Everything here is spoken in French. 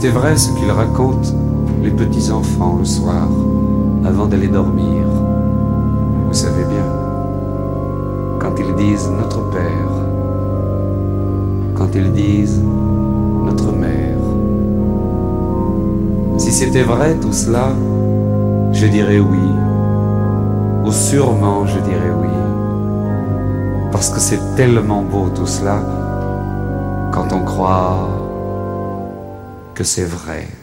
c'était vrai ce qu'ils racontent les petits-enfants le soir, avant d'aller dormir. Vous savez bien, quand ils disent notre Père, quand ils disent notre Mère. Si c'était vrai tout cela, je dirais oui, ou sûrement je dirais oui, parce que c'est tellement beau tout cela, quand on croit que c'est vrai.